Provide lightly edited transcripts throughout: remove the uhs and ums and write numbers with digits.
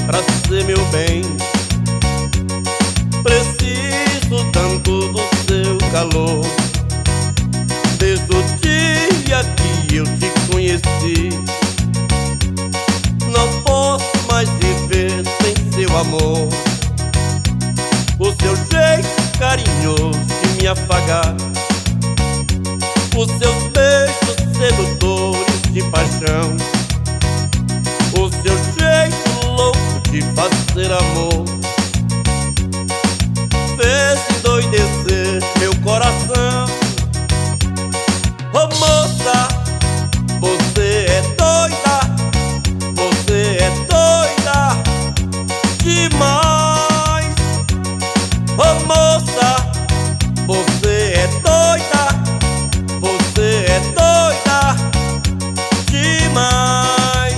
pra ser meu bem. Preciso tanto do seu calor. Desde o dia que eu te conheci, não posso mais viver sem seu amor. O seu jeito carinhoso de me afagar, os seus beijos sedutores de paixão, o seu jeito louco de fazer amor, fez endoidecer meu coração. Oh moça, você é doida, você é doida demais. Oh moça, você é doida, você é doida demais.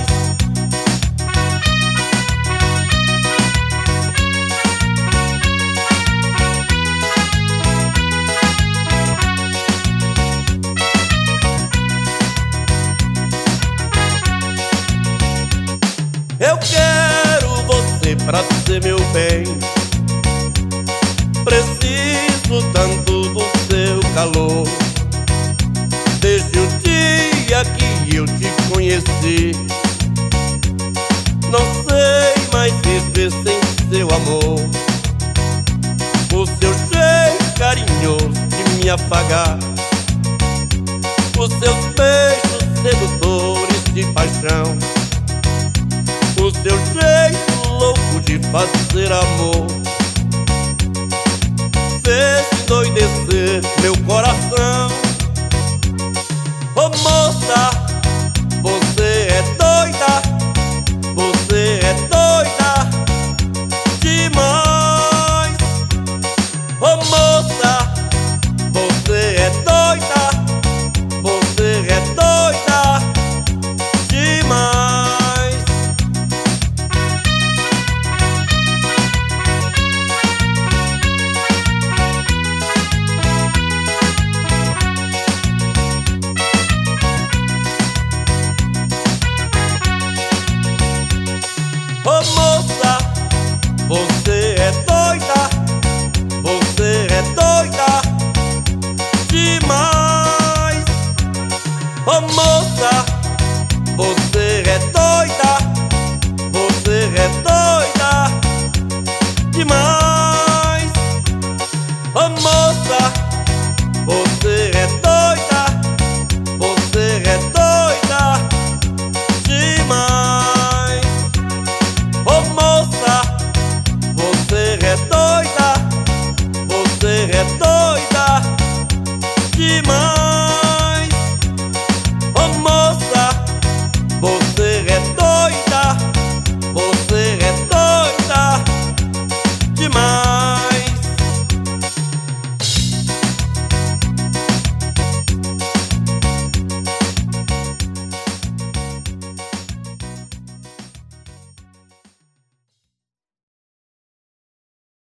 Eu quero você pra ser meu bem. Preciso tanto do seu calor. Desde o dia que eu te conheci, não sei mais viver sem seu amor. O seu jeito carinhoso de me afagar, os seus beijos sedutores de paixão, o seu jeito louco de fazer amor, fez endoidecer meu coração.